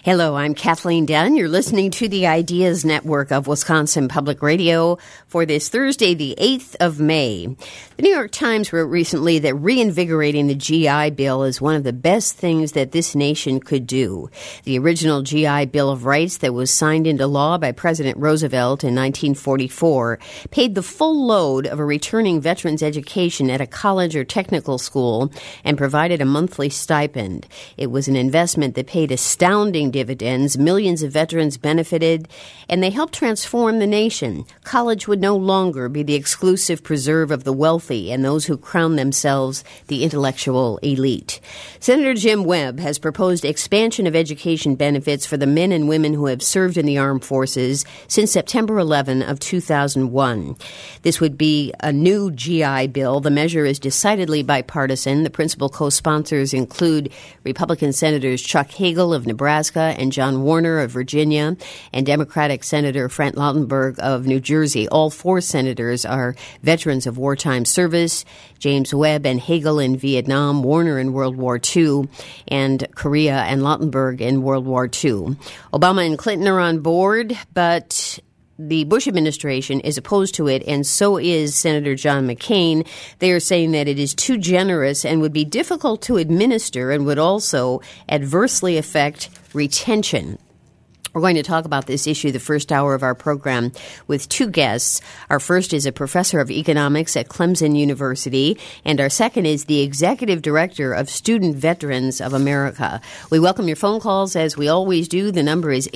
Hello, I'm Kathleen Dunn. You're listening to the Ideas Network of Wisconsin Public Radio for this Thursday, the 8th of May. The New York Times wrote recently that reinvigorating the GI Bill is one of the best things that this nation could do. The original GI Bill of Rights that was signed into law by President Roosevelt in 1944 paid the full load of a returning veteran's education at a college or technical school and provided a monthly stipend. It was an investment that paid astounding dividends. Millions of veterans benefited, and they helped transform the nation. College would no longer be the exclusive preserve of the wealthy and those who crown themselves the intellectual elite. Senator Jim Webb has proposed expansion of education benefits for the men and women who have served in the armed forces since September 11 of 2001. This would be a new GI Bill. The measure is decidedly bipartisan. The principal co-sponsors include Republican Senators Chuck Hagel of Nebraska and John Warner of Virginia, and Democratic Senator Frank Lautenberg of New Jersey. All four senators are veterans of wartime service. James Webb and Hagel in Vietnam, Warner in World War II, and Korea and Lautenberg in World War II. Obama and Clinton are on board, but the Bush administration is opposed to it, and so is Senator John McCain. They are saying that it is too generous and would be difficult to administer and would also adversely affect retention. We're going to talk about this issue the first hour of our program with two guests. Our first is a professor of economics at Clemson University, and our second is the executive director of Student Veterans of America. We welcome your phone calls, as we always do. The number is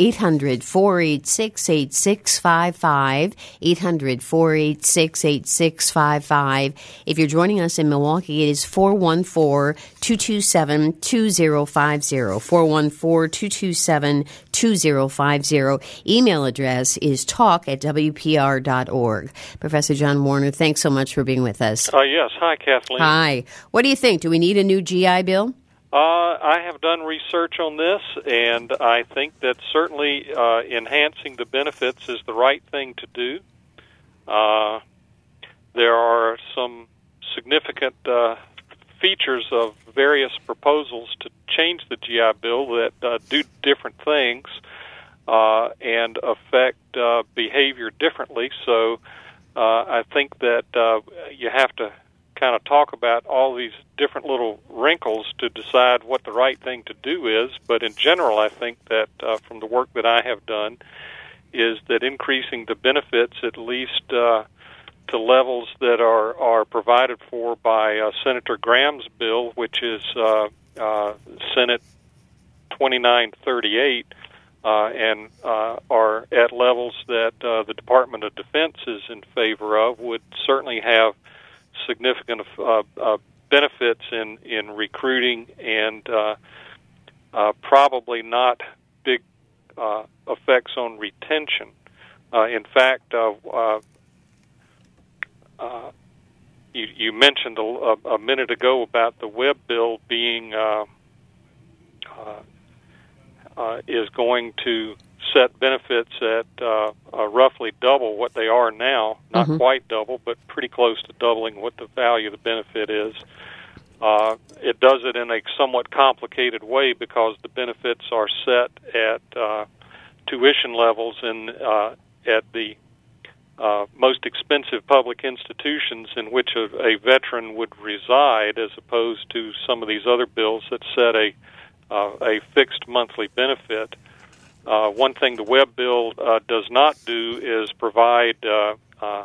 800-486-8655, 800-486-8655. If you're joining us in Milwaukee, it is 414-227-2050, 414-227-2050. Email address is talk@wpr.org. Professor John Warner, thanks so much for being with us. Yes. Hi, Kathleen. Hi. What do you think? Do we need a new GI Bill? I have done research on this, and I think that certainly enhancing the benefits is the right thing to do. There are some significant features of various proposals to change the GI Bill that do different things and affect behavior differently. So I think that you have to kind of talk about all these different little wrinkles to decide what the right thing to do is. But in general, I think that from the work that I have done is that increasing the benefits at least to levels that are provided for by Senator Graham's bill, which is Senate 2938, and are at levels that the Department of Defense is in favor of, would certainly have significant benefits in recruiting and probably not big effects on retention. In fact, you mentioned a minute ago about the Webb bill being is going to set benefits at roughly double what they are now. Not quite double, but pretty close to doubling what the value of the benefit is. It does it in a somewhat complicated way because the benefits are set at tuition levels at the most expensive public institutions in which a veteran would reside, as opposed to some of these other bills that set a fixed monthly benefit. One thing the Webb bill does not do is provide a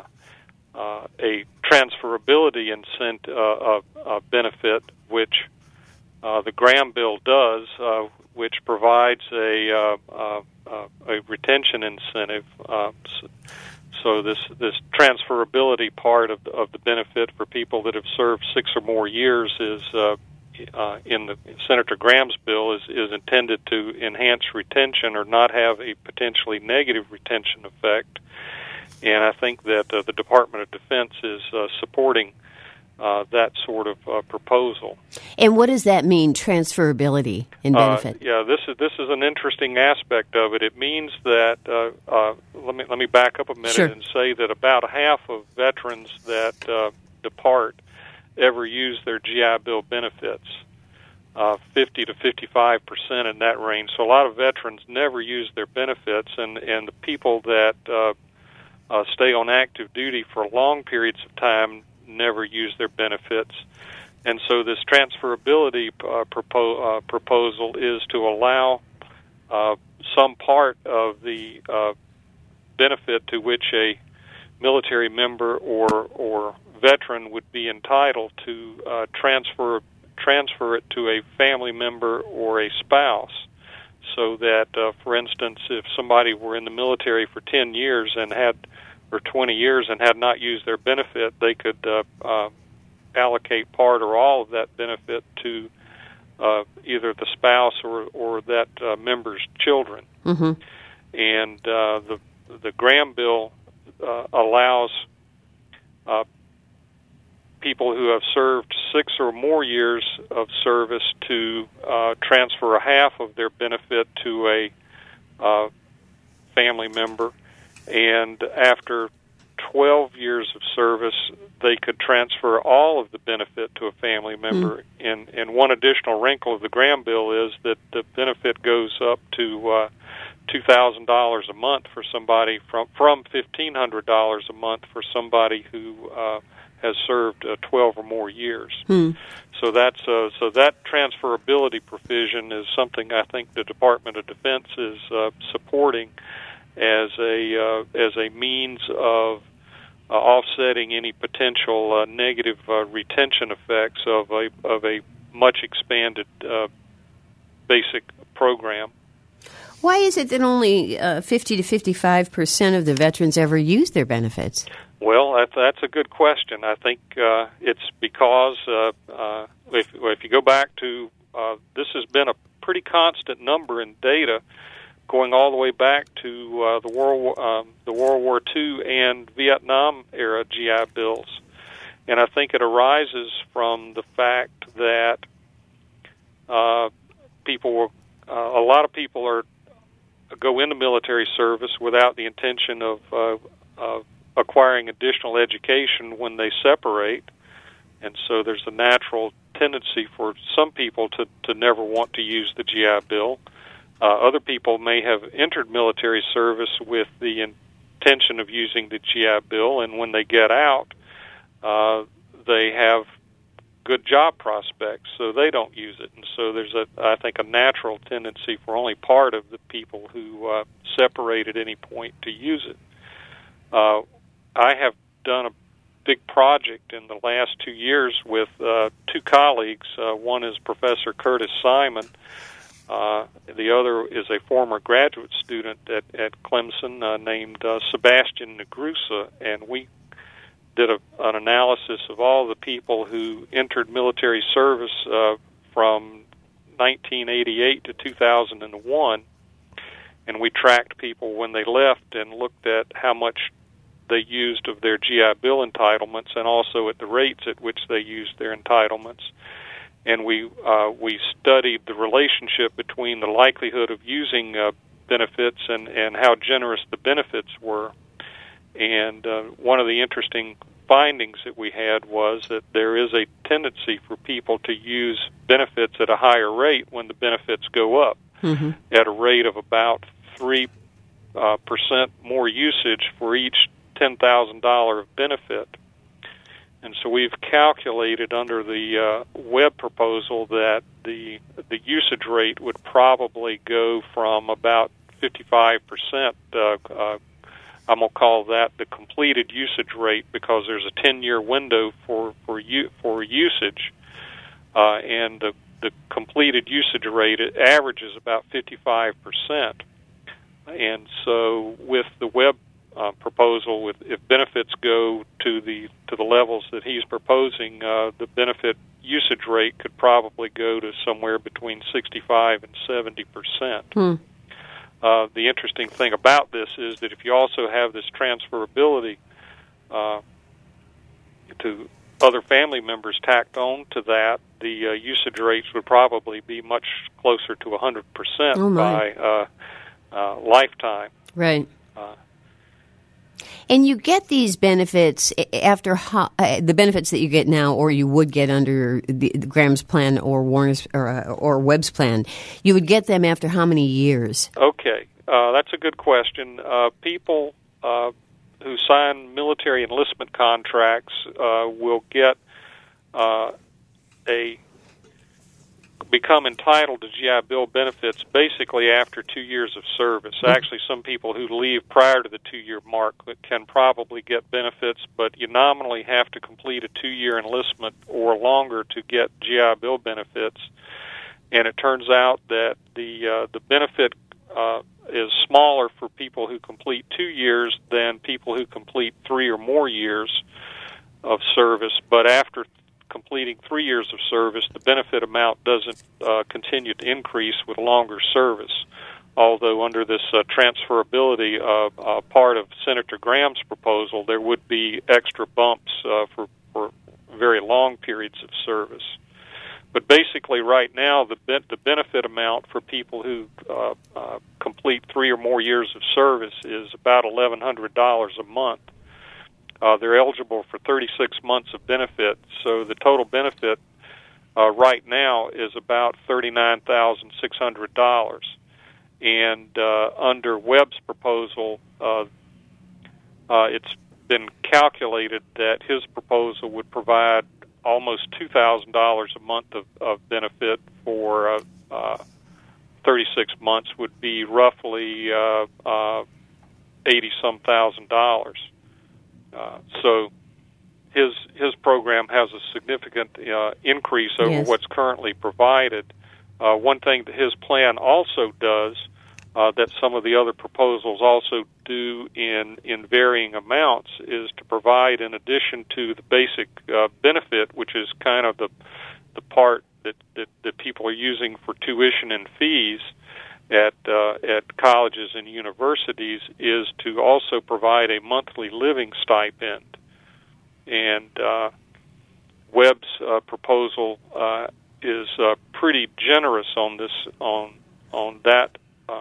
transferability benefit, which the Graham bill does, which provides a retention incentive. So this transferability part of the benefit for people that have served 6 or more years is in the Senator Graham's bill is intended to enhance retention or not have a potentially negative retention effect. And I think that the Department of Defense is supporting that sort of proposal. And what does that mean, transferability in benefit? This is an interesting aspect of it. It means that let me back up a minute and say that about half of veterans that depart ever use their GI Bill benefits. 50 to 55% in that range. So a lot of veterans never use their benefits, and the people that stay on active duty for long periods of time never use their benefits. And so this transferability proposal is to allow some part of the benefit to which a military member or veteran would be entitled to transfer it to a family member or a spouse, so that, for instance, if somebody were in the military for 10 years and or 20 years and had not used their benefit, they could allocate part or all of that benefit to either the spouse or that member's children. Mm-hmm. And the Graham bill allows people who have served 6 or more years of service to transfer a half of their benefit to a family member, and after 12 years of service, they could transfer all of the benefit to a family member. And one additional wrinkle of the Graham bill is that the benefit goes up to $2,000 a month for somebody from $1,500 a month for somebody who has served 12 or more years. So that's so that transferability provision is something I think the Department of Defense is supporting as a means of offsetting any potential negative retention effects of a much expanded basic program. Why is it that only 50 to 55% of the veterans ever use their benefits? Well, that's a good question. I think it's because if you go back to this has been a pretty constant number in data going all the way back to the World War II and Vietnam era GI bills, and I think it arises from the fact that a lot of people go into military service without the intention of acquiring additional education when they separate, and so there's a natural tendency for some people to never want to use the GI Bill. Other people may have entered military service with the intention of using the GI Bill, and when they get out, they have good job prospects, so they don't use it. And so there's I think a natural tendency for only part of the people who separate at any point to use it. I have done a big project in the last 2 years with 2 colleagues. One is Professor Curtis Simon. The other is a former graduate student at Clemson named Sebastian Negrusa, and we did an analysis of all the people who entered military service from 1988 to 2001, and we tracked people when they left and looked at how much they used of their GI Bill entitlements and also at the rates at which they used their entitlements. And we studied the relationship between the likelihood of using benefits and how generous the benefits were. And one of the interesting findings that we had was that there is a tendency for people to use benefits at a higher rate when the benefits go up, at a rate of about 3% more usage for each $10,000 of benefit. And so we've calculated under the Webb proposal that the usage rate would probably go from about 55%. I'm going to call that the completed usage rate because there's a 10-year window for usage, and the completed usage rate averages about 55%. And so with the Webb proposal, if benefits go to the levels that he's proposing, the benefit usage rate could probably go to somewhere between 65 and 70%. The interesting thing about this is that if you also have this transferability to other family members tacked on to that, the usage rates would probably be much closer to 100% by lifetime. Right. And you get these benefits after the benefits that you get now, or you would get under the Graham's plan or Warner's or Webb's plan. You would get them after how many years? Okay, that's a good question. People who sign military enlistment contracts will get become entitled to GI Bill benefits basically after 2 years of service. Actually, some people who leave prior to the 2-year mark can probably get benefits, but you nominally have to complete a 2-year enlistment or longer to get GI Bill benefits. And it turns out that the benefit is smaller for people who complete 2 years than people who complete 3 or more years of service. But after completing 3 years of service, the benefit amount doesn't continue to increase with longer service. Although under this transferability part of Senator Graham's proposal, there would be extra bumps for very long periods of service. But basically, right now, the benefit amount for people who complete 3 or more years of service is about $1,100 a month. They're eligible for 36 months of benefit, so the total benefit right now is about $39,600. And under Webb's proposal, it's been calculated that his proposal would provide almost $2,000 a month of benefit for 36 months, would be roughly $80-some thousand. So his program has a significant increase over what's currently provided. One thing that his plan also does that some of the other proposals also do in varying amounts is to provide, in addition to the basic benefit, which is kind of the part that people are using for tuition and fees at colleges and universities, is to also provide a monthly living stipend. And Webb's proposal is pretty generous on this on that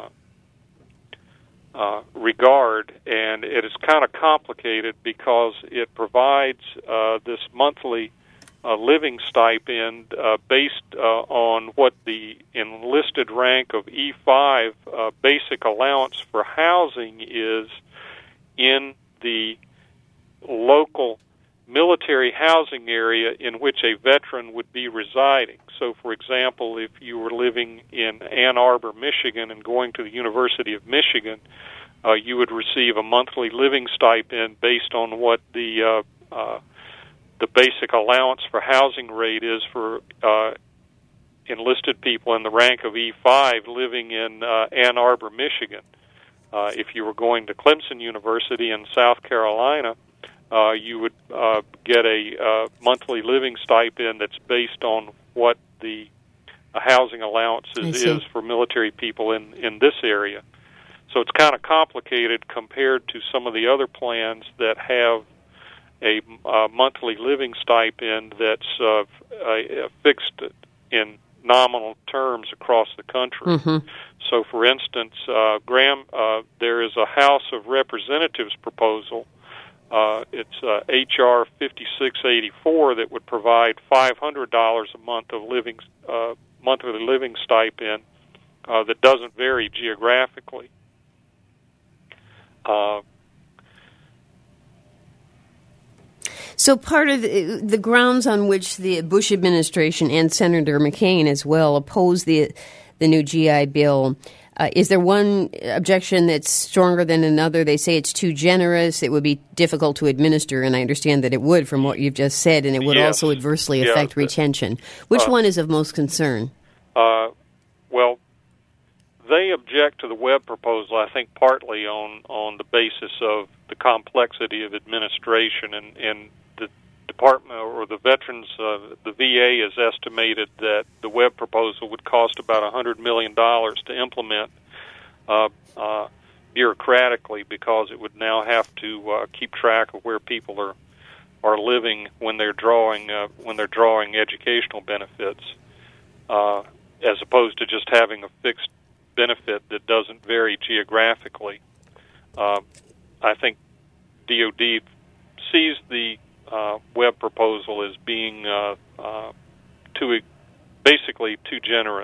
regard, and it is kind of complicated because it provides this monthly living stipend based on what the enlisted rank of E5 basic allowance for housing is in the local military housing area in which a veteran would be residing. So, for example, if you were living in Ann Arbor, Michigan, and going to the University of Michigan, you would receive a monthly living stipend based on what the basic allowance for housing rate is for enlisted people in the rank of E5 living in Ann Arbor, Michigan. If you were going to Clemson University in South Carolina, you would get a monthly living stipend that's based on what the housing allowances is for military people in this area. So it's kind of complicated compared to some of the other plans that have a monthly living stipend that's fixed in nominal terms across the country. Mm-hmm. So, for instance, Graham, there is a House of Representatives proposal. It's H.R. 5684 that would provide $500 a month of monthly living stipend that doesn't vary geographically. So part of the grounds on which the Bush administration and Senator McCain as well oppose the new GI Bill, is there one objection that's stronger than another? They say it's too generous, it would be difficult to administer, and I understand that it would from what you've just said, and it would also adversely affect retention. Which one is of most concern? Well, they object to the Webb proposal, I think, partly on the basis of the complexity of administration, and the Department or the Veterans, the VA has estimated that the Webb proposal would cost about $100 million to implement bureaucratically, because it would now have to keep track of where people are living when they're drawing educational benefits, as opposed to just having a fixed benefit that doesn't vary geographically. I think DOD sees the Webb proposal as being basically too generous.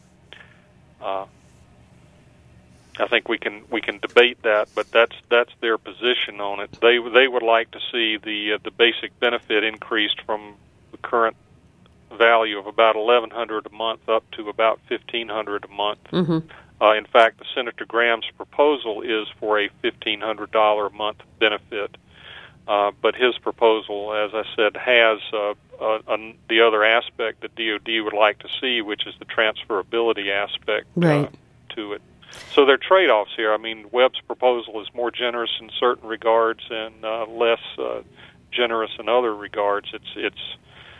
I think we can debate that, but that's their position on it. They would like to see the basic benefit increased from the current value of about $1,100 a month up to about $1,500 a month. Mm-hmm. In fact, Senator Graham's proposal is for a $1,500 a month benefit, but his proposal, as I said, has the other aspect that DOD would like to see, which is the transferability aspect to it. So there are trade-offs here. I mean, Webb's proposal is more generous in certain regards and less generous in other regards. It's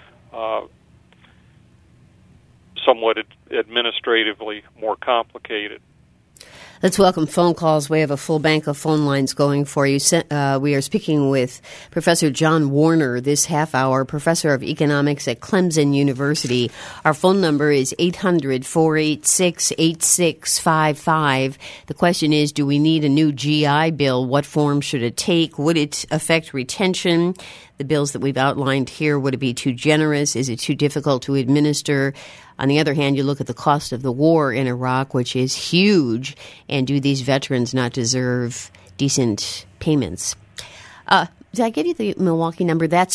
somewhat administratively more complicated. Let's welcome phone calls. We have a full bank of phone lines going for you. We are speaking with Professor John Warner this half hour, professor of economics at Clemson University. Our phone number is 800-486-8655. The question is, do we need a new GI Bill? What form should it take? Would it affect retention? The bills that we've outlined here, would it be too generous? Is it too difficult to administer? On the other hand, you look at the cost of the war in Iraq, which is huge, and do these veterans not deserve decent payments? Did I give you the Milwaukee number? That's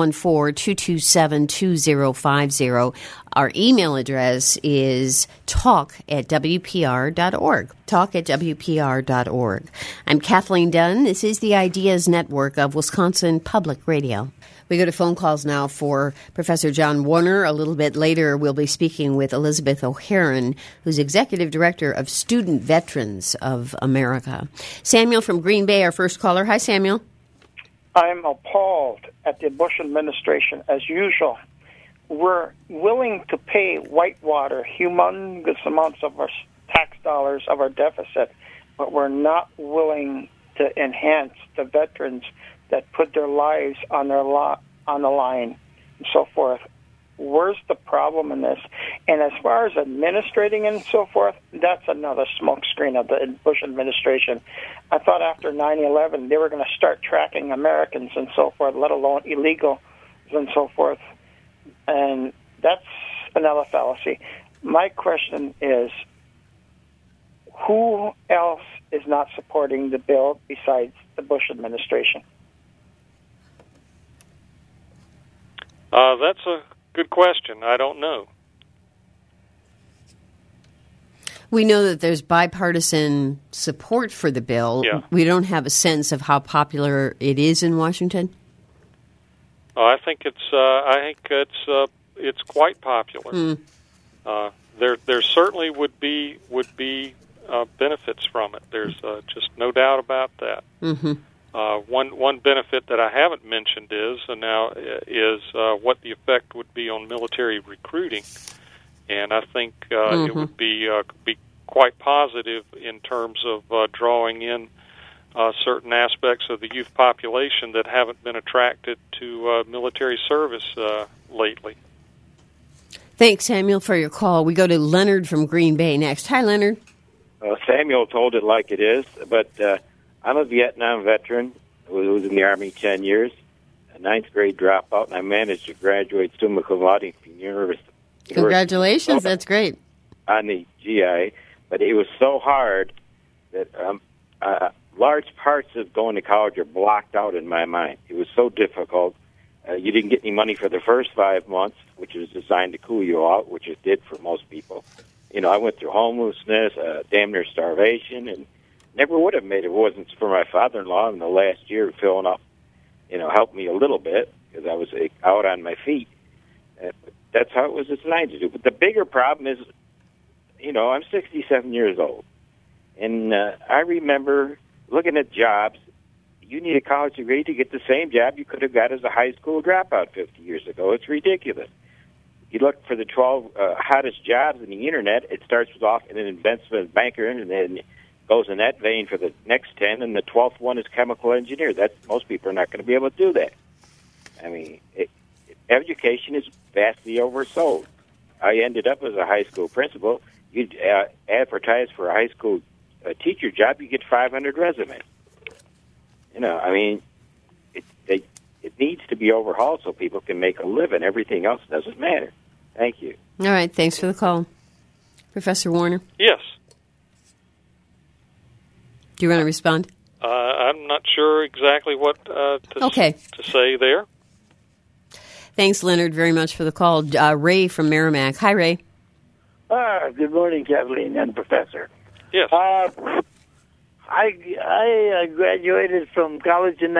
414-227-2050. Our email address is talk@wpr.org. Talk@wpr.org. I'm Kathleen Dunn. This is the Ideas Network of Wisconsin Public Radio. We go to phone calls now for Professor John Warner. A little bit later, we'll be speaking with Elizabeth O'Haron, who's Executive Director of Student Veterans of America. Samuel from Green Bay, our first caller. Hi, Samuel. I'm appalled at the Bush administration, as usual. We're willing to pay Whitewater humongous amounts of our tax dollars of our deficit, but we're not willing to enhance the veterans that put their lives on the line and so forth. Where's the problem in this? And as far as administrating and so forth, that's another smokescreen of the Bush administration. I thought after 9/11 they were going to start tracking Americans and so forth, let alone illegals and so forth. And that's another fallacy. My question is, who else is not supporting the bill besides the Bush administration? That's a good question. I don't know. We know that there's bipartisan support for the bill. Yeah. We don't have a sense of how popular it is in Washington. I think it's quite popular. There certainly would be benefits from it. There's just no doubt about that. Mm-hmm. One benefit that I haven't mentioned is what the effect would be on military recruiting, and I think it would be quite positive in terms of drawing in certain aspects of the youth population that haven't been attracted to military service lately. Thanks, Samuel, for your call. We go to Leonard from Green Bay next. Hi, Leonard. Samuel told it like it is, but I'm a Vietnam veteran who was in the Army 10 years, a ninth grade dropout, and I managed to graduate summa cum laude from University. Congratulations, that's great. On the GI, but it was so hard that large parts of going to college are blocked out in my mind. It was so difficult. You didn't get any money for the first 5 months, which was designed to cool you out, which it did for most people. You know, I went through homelessness, damn near starvation, and never would have made it if it wasn't for my father-in-law in the last year filling up, helped me a little bit because I was out on my feet. That's how it was designed to do. But the bigger problem is, I'm 67 years old, and I remember looking at jobs. You need a college degree to get the same job you could have got as a high school dropout 50 years ago. It's ridiculous. You look for the 12 hottest jobs in the Internet, it starts off in an investment banker, and then goes in that vein for the next 10, and the 12th one is chemical engineer. Most people are not going to be able to do that. I mean, education is vastly oversold. I ended up as a high school principal. You'd advertise for a high school teacher job, you get 500 resumes. it needs to be overhauled so people can make a living. Everything else doesn't matter. Thank you. All right. Thanks for the call. Professor Warner? Yes. Do you want to respond? I'm not sure exactly what to say there. Thanks, Leonard, very much for the call. Ray from Merrimack. Hi, Ray. Good morning, Kathleen and Professor. Yes. I graduated from college in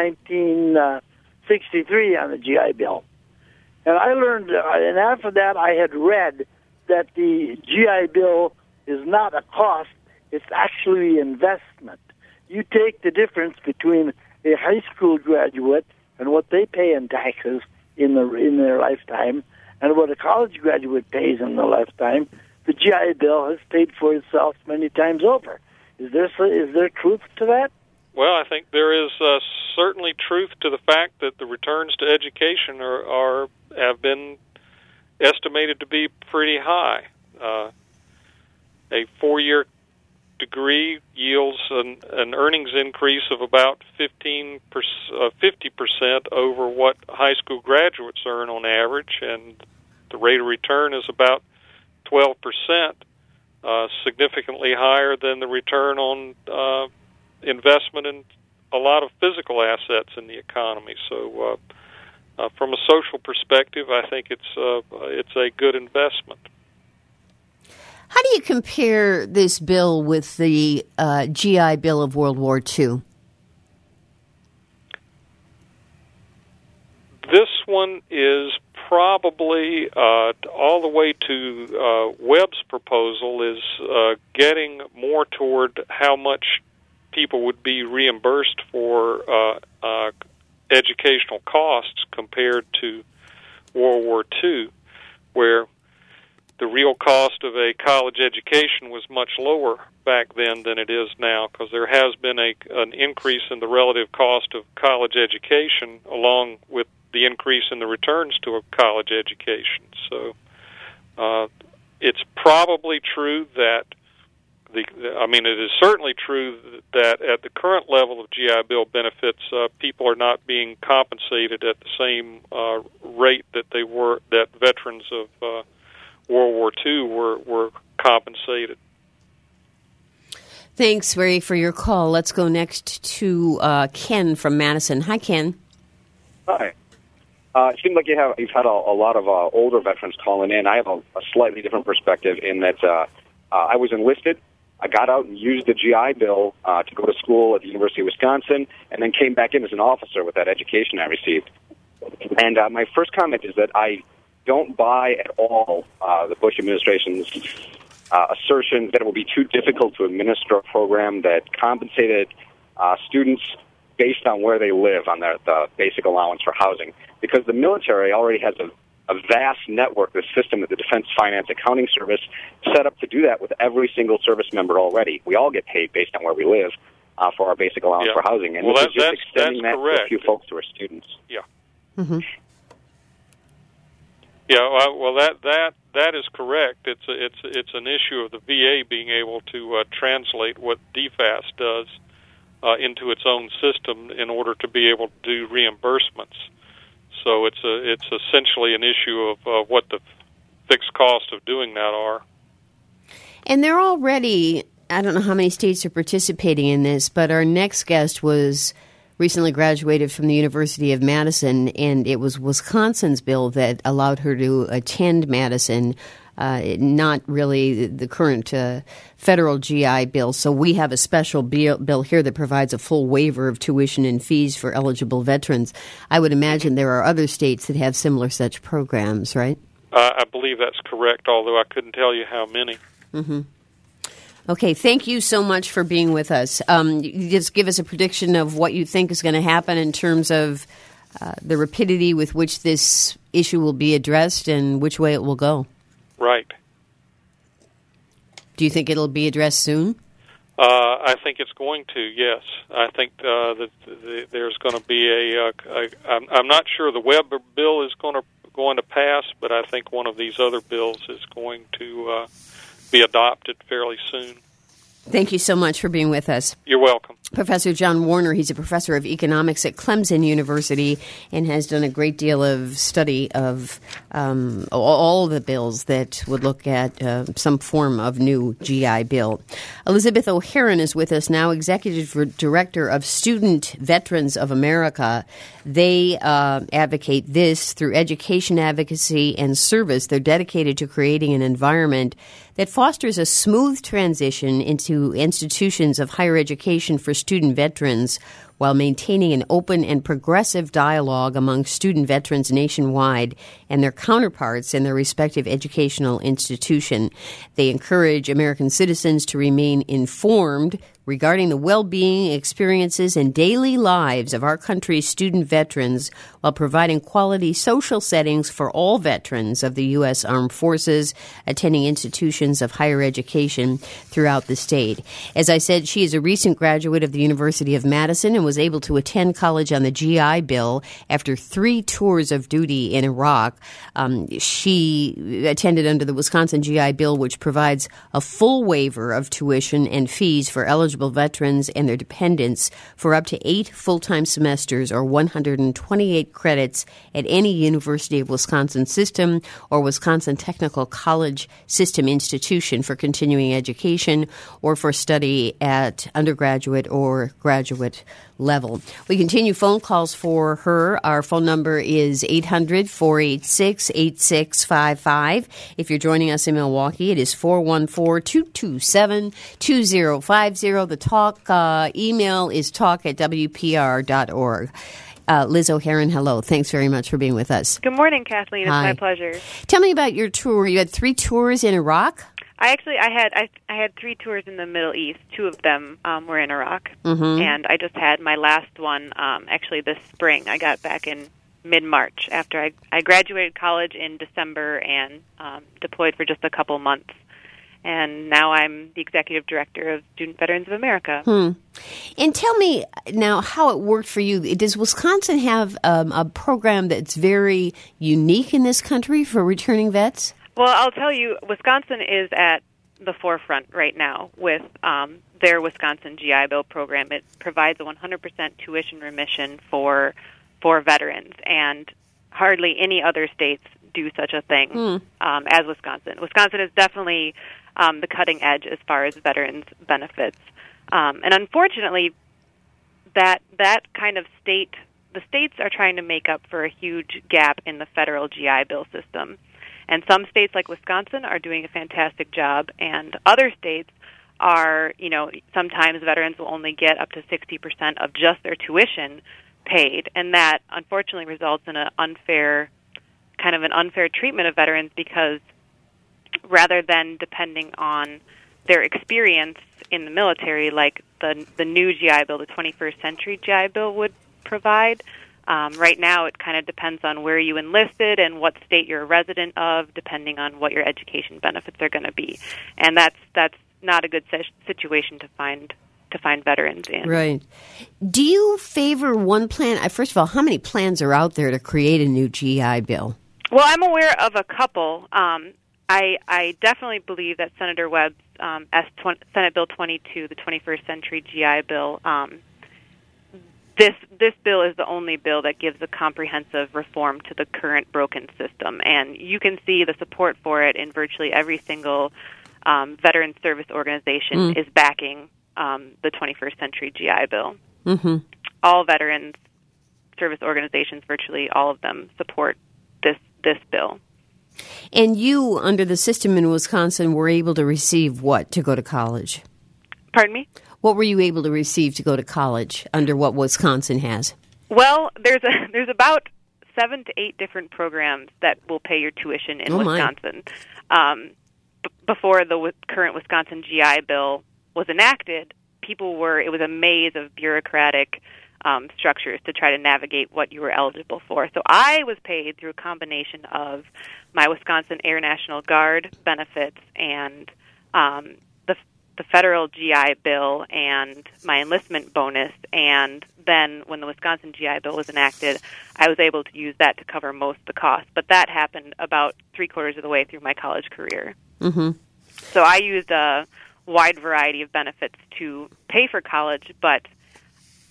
1963 on the GI Bill. And I learned, and after that I had read that the GI Bill is not a cost, it's actually investment. You take the difference between a high school graduate and what they pay in taxes in their lifetime and what a college graduate pays in their lifetime. The GI Bill has paid for itself many times over. Is there truth to that? Well, I think there is certainly truth to the fact that the returns to education have been estimated to be pretty high. A 4-year degree yields an earnings increase of about 50% over what high school graduates earn on average, and the rate of return is about 12%, significantly higher than the return on investment in a lot of physical assets in the economy. So, from a social perspective, I think it's a good investment. How do you compare this bill with the GI Bill of World War II? This one is probably all the way to Webb's proposal is getting more toward how much people would be reimbursed for educational costs compared to World War II, where the real cost of a college education was much lower back then than it is now, because there has been an increase in the relative cost of college education along with the increase in the returns to a college education. So it's probably true that it is certainly true that at the current level of GI Bill benefits, people are not being compensated at the same rate that veterans of World War II were compensated. Thanks, Ray, for your call. Let's go next to Ken from Madison. Hi, Ken. Hi. It seems like you've had a lot of older veterans calling in. I have a slightly different perspective in that I was enlisted. I got out and used the GI Bill to go to school at the University of Wisconsin, and then came back in as an officer with that education I received. And my first comment is that I don't buy at all the Bush administration's assertion that it will be too difficult to administer a program that compensated students based on where they live on the basic allowance for housing, because the military already has a vast network, the system of the Defense Finance Accounting Service, set up to do that with every single service member already. We all get paid based on where we live for our basic allowance for housing, and this is just extending that to a few folks who are students. Yeah. Mm-hmm. Yeah. Well, that is correct. It's an issue of the VA being able to translate what DFAS does into its own system in order to be able to do reimbursements. So it's essentially an issue of what the fixed costs of doing that are. And they're already, I don't know how many states are participating in this, but our next guest was recently graduated from the University of Madison, and it was Wisconsin's bill that allowed her to attend Madison, not really the current federal GI Bill. So we have a special bill here that provides a full waiver of tuition and fees for eligible veterans. I would imagine there are other states that have similar such programs, right? I believe that's correct, although I couldn't tell you how many. Mm-hmm. Okay, thank you so much for being with us. Just give us a prediction of what you think is going to happen in terms of the rapidity with which this issue will be addressed and which way it will go. Right. Do you think it'll be addressed soon? I think it's going to, yes. I think that there's going to be I'm not sure the Webb bill is going to pass, but I think one of these other bills is going to be adopted fairly soon. Thank you so much for being with us. You're welcome. Professor John Warner. He's a professor of economics at Clemson University and has done a great deal of study of all the bills that would look at some form of new GI Bill. Elizabeth O'Haron is with us now, Executive Director of Student Veterans of America. They advocate this through education advocacy and service. They're dedicated to creating an environment that fosters a smooth transition into institutions of higher education for student veterans while maintaining an open and progressive dialogue among student veterans nationwide and their counterparts in their respective educational institution. They encourage American citizens to remain informed regarding the well-being, experiences, and daily lives of our country's student veterans while providing quality social settings for all veterans of the U.S. Armed Forces attending institutions of higher education throughout the state. As I said, she is a recent graduate of the University of Madison and was able to attend college on the GI Bill after 3 tours of duty in Iraq. She attended under the Wisconsin GI Bill, which provides a full waiver of tuition and fees for eligible veterans and their dependents for up to 8 full-time semesters or 128 credits at any University of Wisconsin system or Wisconsin Technical College system institution for continuing education or for study at undergraduate or graduate level. We continue phone calls for her. Our phone number is 800-486-8655. If you're joining us in Milwaukee, it is 414-227-2050. The talk email is talk@wpr.org. Liz O'Haron, hello. Thanks very much for being with us. Good morning, Kathleen. Hi. It's my pleasure. Tell me about your tour. You had 3 tours in Iraq? I had 3 tours in the Middle East. 2 of them were in Iraq, and I just had my last one actually this spring. I got back in mid-March after I graduated college in December and deployed for just a couple months. And now I'm the Executive Director of Student Veterans of America. And tell me now how it worked for you. Does Wisconsin have a program that's very unique in this country for returning vets? Well, I'll tell you, Wisconsin is at the forefront right now with their Wisconsin GI Bill program. It provides a 100% tuition remission for veterans, and hardly any other states do such a thing as Wisconsin. Wisconsin is definitely the cutting edge as far as veterans benefits. And unfortunately, that kind of the states are trying to make up for a huge gap in the federal GI Bill system. And some states like Wisconsin are doing a fantastic job, and other states are, sometimes veterans will only get up to 60% of just their tuition paid, and that unfortunately results in an unfair treatment of veterans because rather than depending on their experience in the military like the new GI Bill, the 21st Century GI Bill would provide, right now it kind of depends on where you enlisted and what state you're a resident of, depending on what your education benefits are going to be. And that's not a good situation to find veterans in. Right. Do you favor one plan? First of all, how many plans are out there to create a new GI Bill? Well, I'm aware of a couple. I definitely believe that Senator Webb's Senate Bill 22, the 21st Century GI Bill, this bill is the only bill that gives a comprehensive reform to the current broken system, and you can see the support for it in virtually every single veteran service organization is backing the 21st Century GI Bill. Mm-hmm. All veterans service organizations, virtually all of them, support this bill. And you, under the system in Wisconsin, were able to receive what to go to college? Pardon me? What were you able to receive to go to college under what Wisconsin has? Well, there's about 7 to 8 different programs that will pay your tuition in Wisconsin. Before the current Wisconsin GI Bill was enacted, it was a maze of bureaucratic structures to try to navigate what you were eligible for. So I was paid through a combination of my Wisconsin Air National Guard benefits and the federal GI Bill and my enlistment bonus, and then when the Wisconsin GI Bill was enacted, I was able to use that to cover most of the costs. But that happened about 3/4 of the way through my college career. Mm-hmm. So I used a wide variety of benefits to pay for college, but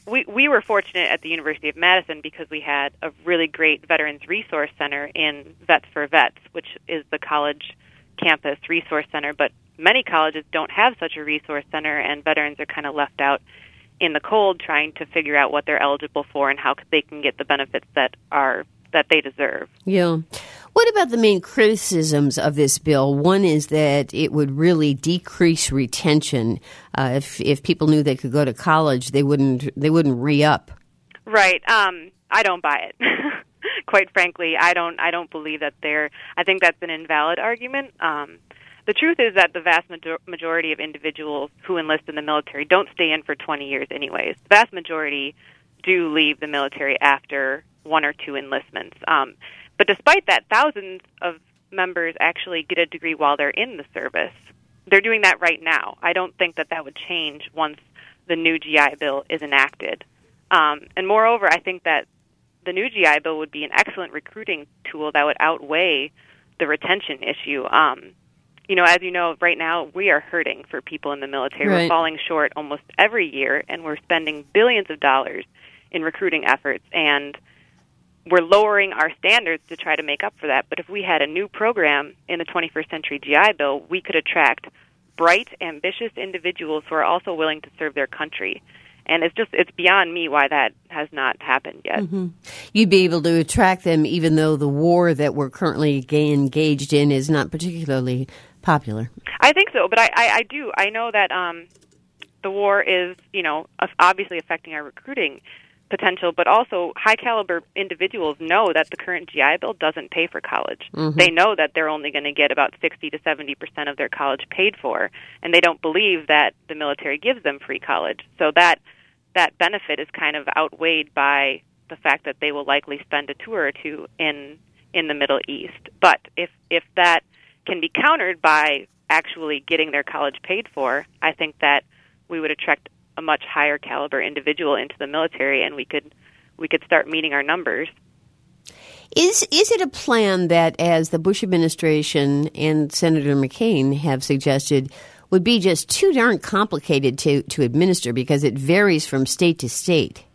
we were fortunate at the University of Madison because we had a really great Veterans Resource Center in Vets for Vets, which is the college campus resource center. But many colleges don't have such a resource center, and veterans are kind of left out in the cold trying to figure out what they're eligible for and how they can get the benefits that they deserve. Yeah. What about the main criticisms of this bill? One is that it would really decrease retention. If people knew they could go to college, they wouldn't re-up. Right. I don't buy it. Quite frankly, I don't believe that I think that's an invalid argument. The truth is that the vast majority of individuals who enlist in the military don't stay in for 20 years anyways. The vast majority do leave the military after 1 or 2 enlistments. But despite that, thousands of members actually get a degree while they're in the service. They're doing that right now. I don't think that would change once the new GI Bill is enacted. And moreover, I think that the new GI Bill would be an excellent recruiting tool that would outweigh the retention issue. As you know, right now we are hurting for people in the military. Right. We're falling short almost every year, and we're spending billions of dollars in recruiting efforts, and we're lowering our standards to try to make up for that. But if we had a new program in the 21st Century GI Bill, we could attract bright, ambitious individuals who are also willing to serve their country. And it's beyond me why that has not happened yet. Mm-hmm. You'd be able to attract them even though the war that we're currently engaged in is not particularly popular. I think so, but I do. I know that the war is, obviously affecting our recruiting potential, but also high-caliber individuals know that the current GI Bill doesn't pay for college. Mm-hmm. They know that they're only going to get about 60 to 70% of their college paid for, and they don't believe that the military gives them free college. So that benefit is kind of outweighed by the fact that they will likely spend a tour or two in the Middle East. But if that can be countered by actually getting their college paid for, I think that we would attract a much higher caliber individual into the military, and we could start meeting our numbers. Is it a plan that, as the Bush administration and Senator McCain have suggested, would be just too darn complicated to administer because it varies from state to state?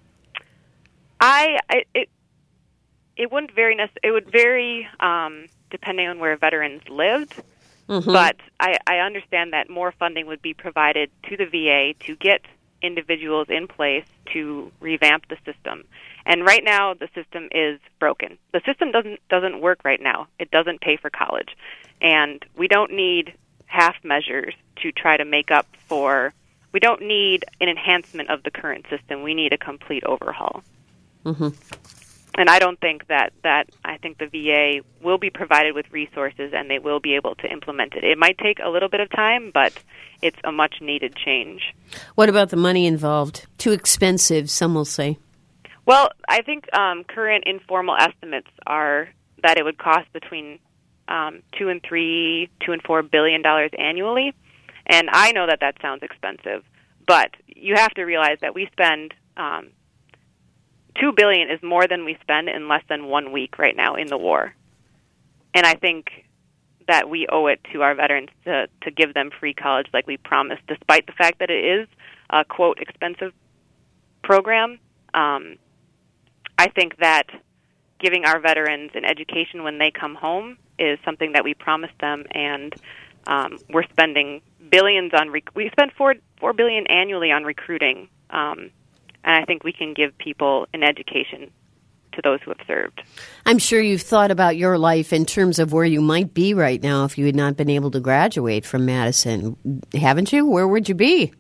It wouldn't vary. It would vary depending on where veterans lived. Mm-hmm. But I understand that more funding would be provided to the VA to get individuals in place to revamp the system. And right now, the system is broken. The system doesn't work right now. It doesn't pay for college. And we don't need half measures to try to make up for. We don't need an enhancement of the current system. We need a complete overhaul. Mm-hmm. And I don't think that I think the VA will be provided with resources and they will be able to implement it. It might take a little bit of time, but it's a much-needed change. What about the money involved? Too expensive, some will say. Well, I think current informal estimates are that it would cost between $2 and $4 billion annually. And I know that sounds expensive, but you have to realize that we spend $2 billion is more than we spend in less than 1 week right now in the war. And I think that we owe it to our veterans to give them free college like we promised, despite the fact that it is a, quote, expensive program. I think that giving our veterans an education when they come home is something that we promised them, and we're spending billions on we spend $4 billion annually on recruiting, and I think we can give people an education to those who have served. I'm sure you've thought about your life in terms of where you might be right now if you had not been able to graduate from Madison, haven't you? Where would you be?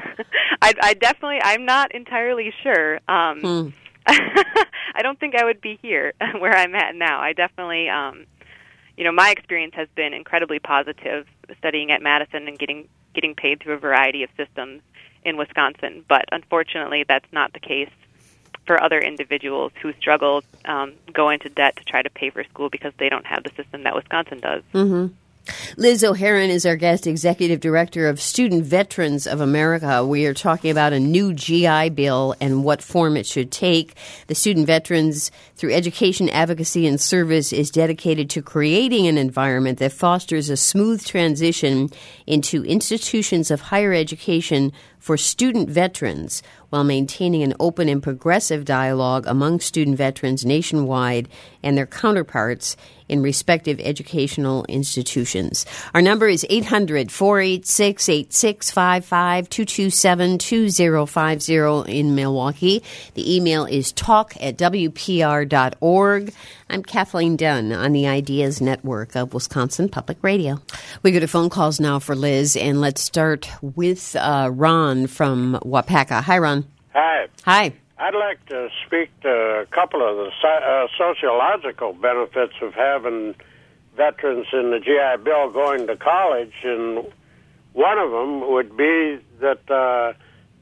I'm not entirely sure. I don't think I would be here where I'm at now. I definitely, my experience has been incredibly positive studying at Madison and getting paid through a variety of systems in Wisconsin. But unfortunately, that's not the case for other individuals who struggle, go into debt to try to pay for school because they don't have the system that Wisconsin does. Mm-hmm. Liz O'Haron is our guest, Executive Director of Student Veterans of America. We are talking about a new GI Bill and what form it should take. The Student Veterans, through education, advocacy, and service, is dedicated to creating an environment that fosters a smooth transition into institutions of higher education for student veterans while maintaining an open and progressive dialogue among student veterans nationwide and their counterparts in respective educational institutions. Our number is 800-486-8655, 227-2050 in Milwaukee. The email is talk@wpr.org. I'm Kathleen Dunn on the Ideas Network of Wisconsin Public Radio. We go to phone calls now for Liz, and let's start with Ron from Wapaka. Hi, Ron. Hi. Hi. I'd like to speak to a couple of the sociological benefits of having veterans in the GI Bill going to college, and one of them would be that the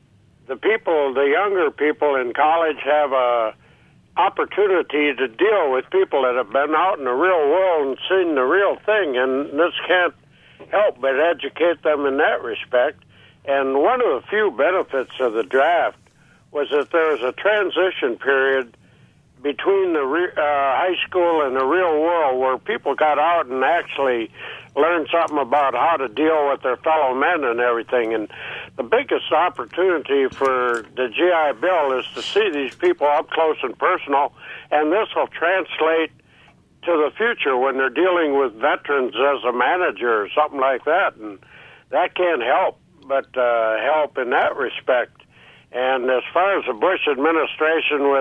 younger people in college have a opportunity to deal with people that have been out in the real world and seen the real thing, and this can't help but educate them in that respect. And one of the few benefits of the draft was that there was a transition period between the high school and the real world where people got out and actually learned something about how to deal with their fellow men and everything. And the biggest opportunity for the GI Bill is to see these people up close and personal, and this will translate to the future when they're dealing with veterans as a manager or something like that. And that can't help but help in that respect. And as far as the Bush administration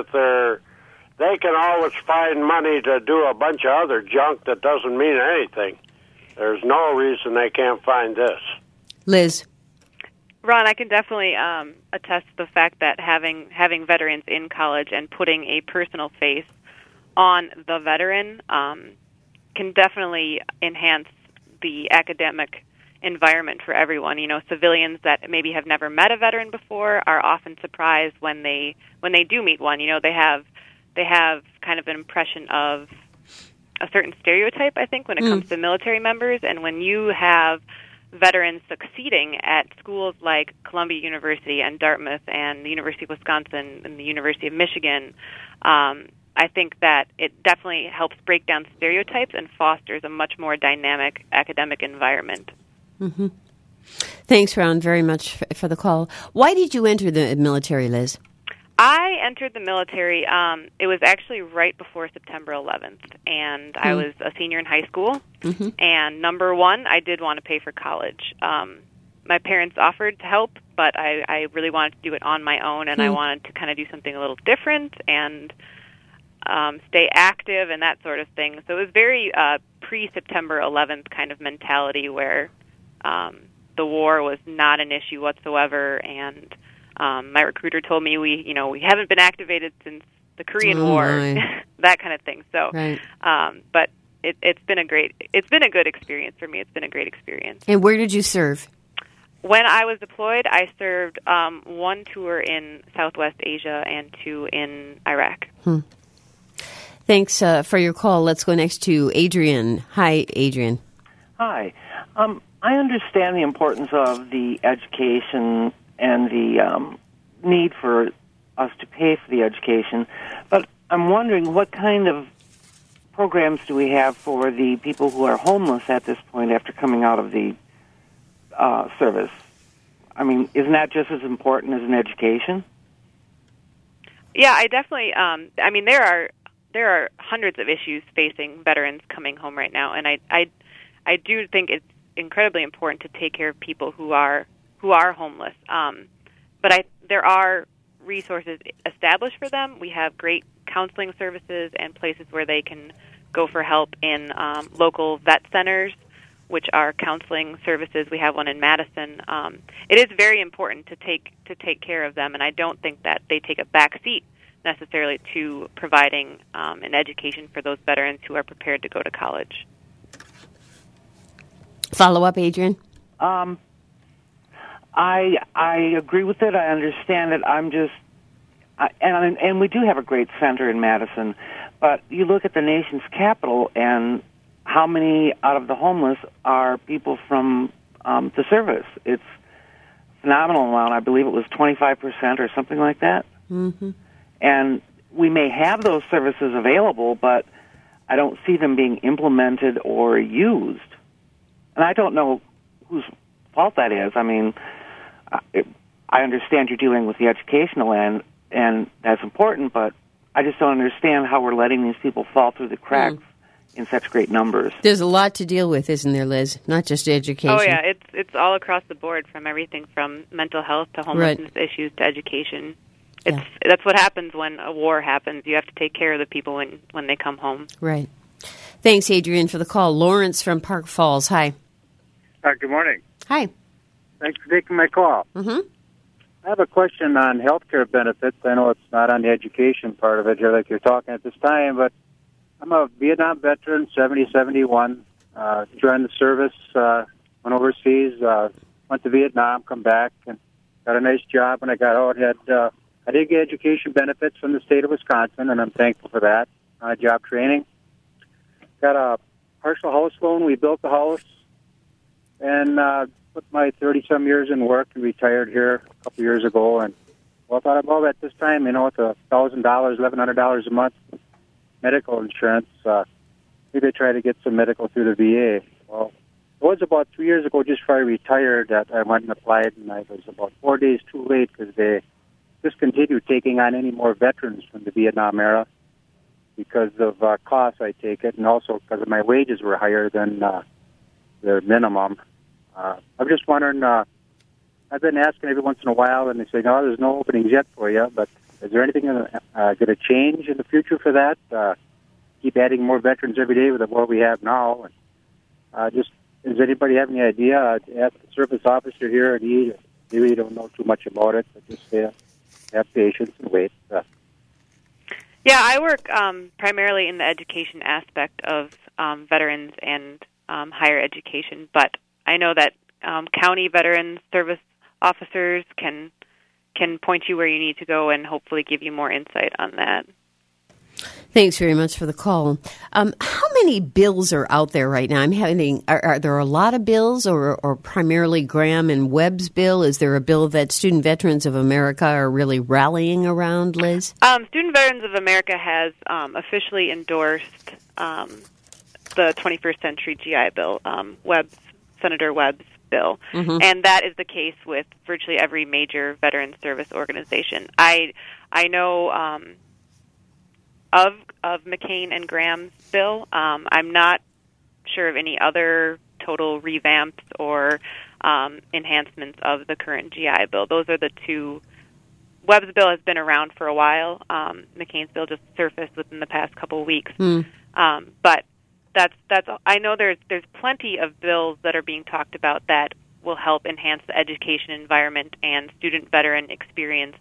they can always find money to do a bunch of other junk that doesn't mean anything. There's no reason they can't find this. Liz. Ron, I can definitely attest to the fact that having veterans in college and putting a personal face on the veteran can definitely enhance the academic environment for everyone. You know, civilians that maybe have never met a veteran before are often surprised when they do meet one. You know, they have kind of an impression of a certain stereotype, I think, when it comes to military members. And when you have veterans succeeding at schools like Columbia University and Dartmouth and the University of Wisconsin and the University of Michigan, I think that it definitely helps break down stereotypes and fosters a much more dynamic academic environment. Mm-hmm. Thanks, Ron, very much for the call. Why did you enter the military, Liz? I entered the military. It was actually right before September 11th, and I was a senior in high school. Mm-hmm. And number one, I did want to pay for college. My parents offered to help, but I really wanted to do it on my own, and I wanted to kind of do something a little different and stay active and that sort of thing. So it was very pre-September 11th kind of mentality where the war was not an issue whatsoever, and my recruiter told me we haven't been activated since the Korean War, that kind of thing. So, right. But it's been a good experience for me. It's been a great experience. And where did you serve? When I was deployed, I served one tour in Southwest Asia and two in Iraq. Thanks for your call. Let's go next to Adrian. Hi, Adrian. Hi. I understand the importance of the education and the need for us to pay for the education, but I'm wondering what kind of programs do we have for the people who are homeless at this point after coming out of the service? I mean, isn't that just as important as an education? Yeah, I definitely. I mean, there are hundreds of issues facing veterans coming home right now, and I do think it's incredibly important to take care of people who are homeless. But there are resources established for them. We have great counseling services and places where they can go for help in local vet centers, which are counseling services. We have one in Madison. It is very important to take care of them, and I don't think that they take a back seat necessarily to providing an education for those veterans who are prepared to go to college. Follow up, Adrian? I agree with it. I understand it. And we do have a great center in Madison, but you look at the nation's capital and how many out of the homeless are people from the service. It's a phenomenal amount. I believe it was 25% or something like that. Mm-hmm. And we may have those services available, but I don't see them being implemented or used. And I don't know whose fault that is. I mean, I understand you're dealing with the educational end, and that's important, but I just don't understand how we're letting these people fall through the cracks in such great numbers. There's a lot to deal with, isn't there, Liz? Not just education. Oh, yeah. It's all across the board, from everything from mental health to homelessness issues to education. That's what happens when a war happens. You have to take care of the people when they come home. Right. Thanks, Adrian, for the call. Lawrence from Park Falls. Hi. Good morning. Hi. Thanks for taking my call. Mm-hmm. I have a question on health care benefits. I know it's not on the education part of it, like you're talking at this time, but I'm a Vietnam veteran, 71, joined the service, went overseas, went to Vietnam, come back, and got a nice job. When I got out, I did get education benefits from the state of Wisconsin, and I'm thankful for that, job training. Got a partial house loan. We built the house, and put my 30-some years in work and retired here a couple years ago. And I thought about at this time, with $1,000, $1,100 a month medical insurance, maybe try to get some medical through the VA. Well, it was about 3 years ago, just before I retired, that I went and applied, and I was about 4 days too late because they discontinued taking on any more veterans from the Vietnam era because of costs, I take it, and also because my wages were higher than their minimum. I'm just wondering, I've been asking every once in a while, and they say, no, there's no openings yet for you, but is there anything going to change in the future for that? Keep adding more veterans every day with what we have now. And, does anybody have any idea? Ask the service officer here, and he really don't know too much about it, but just have patience and wait. Yeah, I work primarily in the education aspect of veterans and higher education, but I know that county veteran service officers can point you where you need to go and hopefully give you more insight on that. Thanks very much for the call. How many bills are out there right now? Are there a lot of bills, or primarily Graham and Webb's bill? Is there a bill that Student Veterans of America are really rallying around, Liz? Student Veterans of America has officially endorsed the 21st Century GI Bill, Senator Webb's bill, and that is the case with virtually every major veteran service organization. I know of McCain and Graham's bill. I'm not sure of any other total revamps or enhancements of the current GI Bill. Those are the two. Webb's bill has been around for a while. McCain's bill just surfaced within the past couple of weeks, but that's. I know there's plenty of bills that are being talked about that will help enhance the education environment and student veteran experience.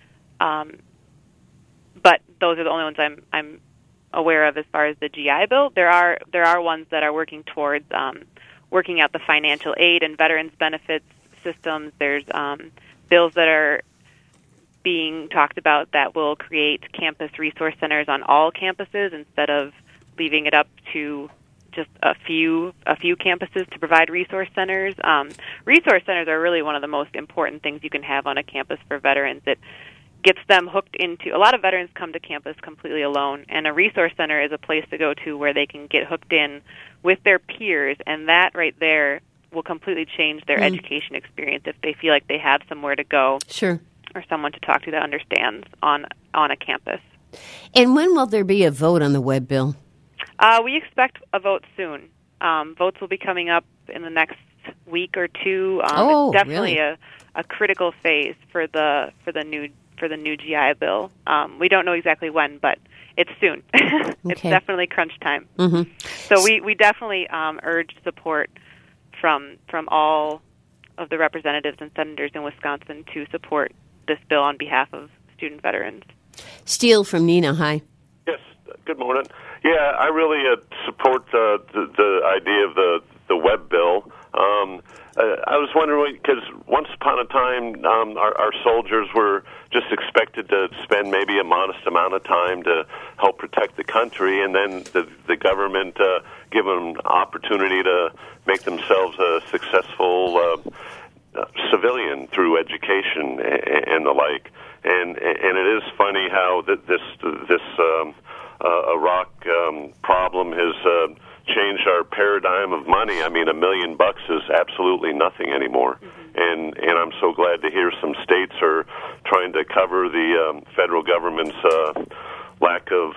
But those are the only ones I'm aware of as far as the GI Bill. There are ones that are working towards working out the financial aid and veterans benefits systems. There's bills that are being talked about that will create campus resource centers on all campuses instead of leaving it up to just a few campuses to provide resource centers. Resource centers are really one of the most important things you can have on a campus for veterans. It gets them hooked into. A lot of veterans come to campus completely alone, and a resource center is a place to go to where they can get hooked in with their peers, and that right there will completely change their education experience if they feel like they have somewhere to go. Sure. Or someone to talk to that understands on a campus. And when will there be a vote on the Webb bill? We expect a vote soon. Votes will be coming up in the next week or two. It's definitely really? a critical phase for the new GI Bill. We don't know exactly when, but it's soon. It's definitely crunch time. So we definitely urge support from all of the representatives and senators in Wisconsin to support this bill on behalf of student veterans. Steele from Neenah, hi. Yes, good morning. Yeah, I really support the idea of the Webb bill. I was wondering, because once upon a time, our soldiers were just expected to spend maybe a modest amount of time to help protect the country, and then the government give them an opportunity to make themselves a successful civilian through education and the like. And it is funny how this Iraq problem has changed our paradigm of money. I mean, $1 million is absolutely nothing anymore. And I'm so glad to hear some states are trying to cover the federal government's lack of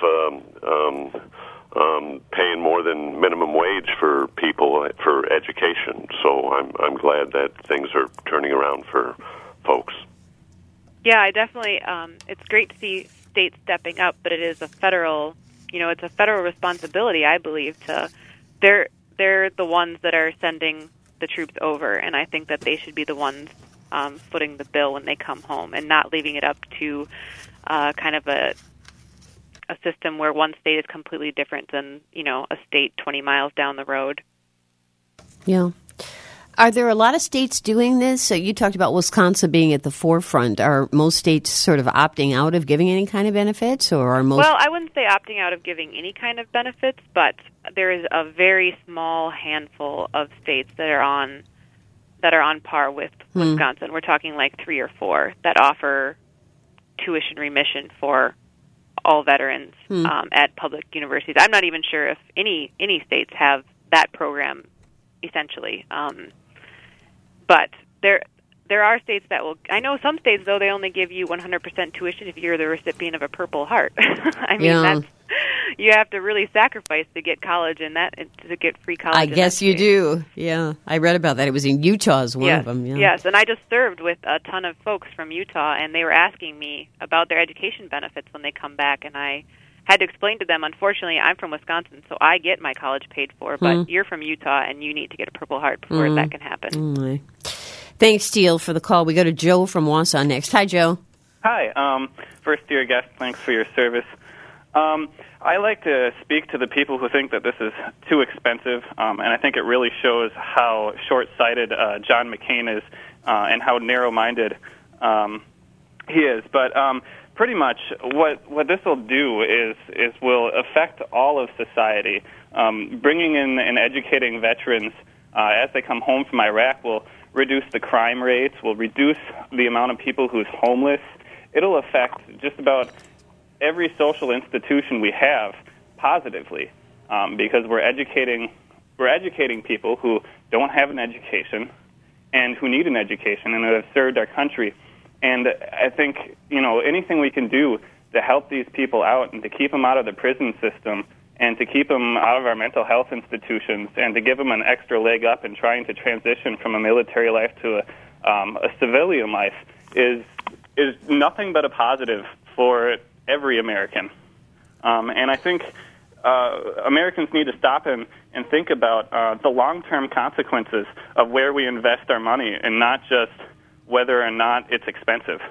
paying more than minimum wage for people for education. So I'm glad that things are turning around for folks. Yeah, I definitely. It's great to see states stepping up, but it is a federal. It's a federal responsibility, I believe. They're the ones that are sending the troops over, and I think that they should be the ones footing the bill when they come home, and not leaving it up to kind of a system where one state is completely different than a state 20 miles down the road. Yeah. Are there a lot of states doing this? So you talked about Wisconsin being at the forefront. Are most states sort of opting out of giving any kind of benefits, or are most? Well, I wouldn't say opting out of giving any kind of benefits, but there is a very small handful of states that are on par with Wisconsin. We're talking like 3 or 4 that offer tuition remission for all veterans at public universities. I'm not even sure if any states have that program, essentially. But there are states that will. I know some states, though, they only give you 100% tuition if you're the recipient of a Purple Heart. I mean, you have to really sacrifice to get college to get free college. I guess you do. Yeah, I read about that. It was in Utah as one of them. Yeah. Yes, and I just served with a ton of folks from Utah, and they were asking me about their education benefits when they come back, and I had to explain to them, unfortunately, I'm from Wisconsin, so I get my college paid for, but you're from Utah, and you need to get a Purple Heart before that can happen. Thanks, Steele, for the call. We go to Joe from Wausau next. Hi, Joe. Hi. First-year guest, thanks for your service. I like to speak to the people who think that this is too expensive, and I think it really shows how short-sighted John McCain is and how narrow-minded he is. But pretty much what this will do is will affect all of society. Bringing in and educating veterans as they come home from Iraq will reduce the crime rates, will reduce the amount of people who's homeless. It'll affect just about every social institution we have positively because we're educating people who don't have an education and who need an education and who have served our country. And I think, anything we can do to help these people out and to keep them out of the prison system and to keep them out of our mental health institutions and to give them an extra leg up in trying to transition from a military life to a civilian life is nothing but a positive for every American. And I think Americans need to stop and think about the long-term consequences of where we invest our money and not just whether or not it's expensive.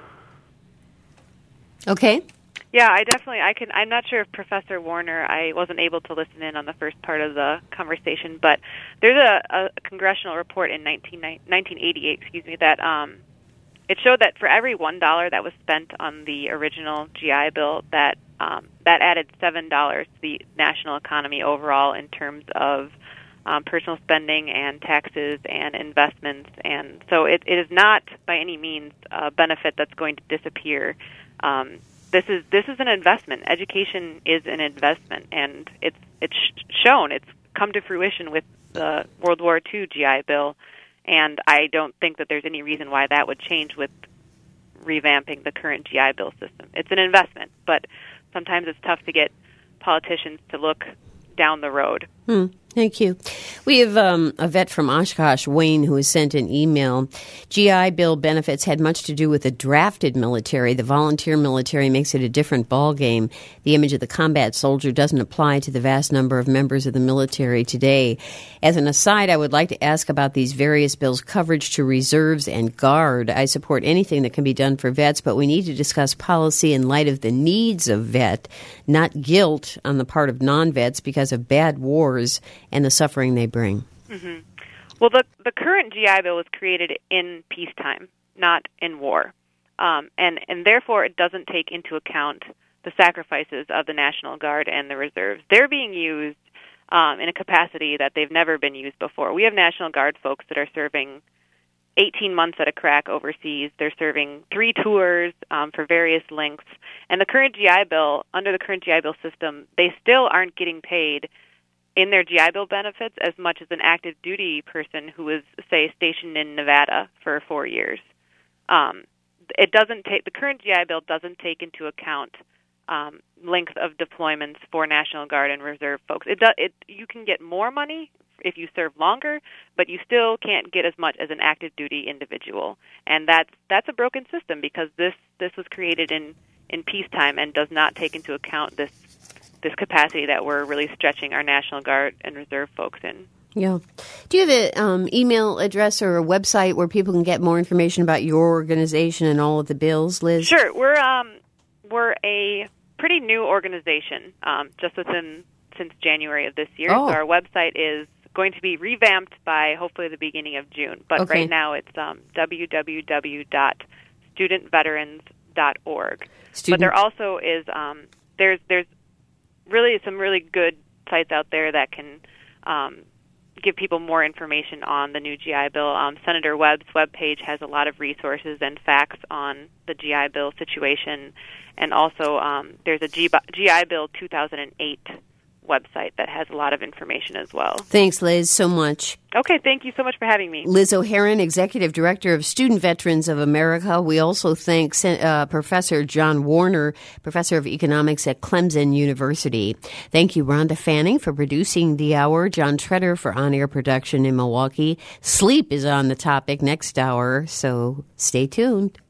Okay. Yeah, I'm not sure if Professor Warner, I wasn't able to listen in on the first part of the conversation, but there's a congressional report in 1988, that it showed that for every $1 that was spent on the original GI Bill, that added $7 to the national economy overall in terms of personal spending and taxes and investments. And so it is not by any means a benefit that's going to disappear. This is an investment. Education is an investment, and it's shown. It's come to fruition with the World War II GI Bill, and I don't think that there's any reason why that would change with revamping the current GI Bill system. It's an investment, but sometimes it's tough to get politicians to look down the road. Thank you. We have a vet from Oshkosh, Wayne, who has sent an email. GI Bill benefits had much to do with the drafted military. The volunteer military makes it a different ballgame. The image of the combat soldier doesn't apply to the vast number of members of the military today. As an aside, I would like to ask about these various bills' coverage to reserves and Guard. I support anything that can be done for vets, but we need to discuss policy in light of the needs of vet, not guilt on the part of non-vets because of bad wars and the suffering they bring. Mm-hmm. Well, the current GI Bill was created in peacetime, not in war, and therefore it doesn't take into account the sacrifices of the National Guard and the reserves. They're being used in a capacity that they've never been used before. We have National Guard folks that are serving 18 months at a crack overseas. They're serving 3 tours for various lengths. And the current GI Bill, under the current GI Bill system, they still aren't getting paid in their GI Bill benefits as much as an active duty person who was, say, stationed in Nevada for 4 years. It doesn't take, the current GI Bill doesn't take into account length of deployments for National Guard and Reserve folks. You can get more money if you serve longer, but you still can't get as much as an active duty individual. And that's a broken system, because this was created in peacetime and does not take into account this capacity that we're really stretching our National Guard and Reserve folks in. Yeah. Do you have an email address or a website where people can get more information about your organization and all of the bills, Liz? Sure. We're a pretty new organization, just since January of this year. Oh. So our website is going to be revamped by hopefully the beginning of June. But Okay. right now it's www.studentveterans.org. But there also is there's really some really good sites out there that can give people more information on the new GI Bill. Senator Webb's webpage has a lot of resources and facts on the GI Bill situation, and also there's a GI Bill 2008 website that has a lot of information as well. Thanks, Liz, so much. Okay, thank you so much for having me. Liz O'Haron, Executive Director of Student Veterans of America. We also thank Professor John Warner, Professor of Economics at Clemson University. Thank you, Rhonda Fanning, for producing the hour, John Treader for on-air production in Milwaukee. Sleep is on the topic next hour, so stay tuned.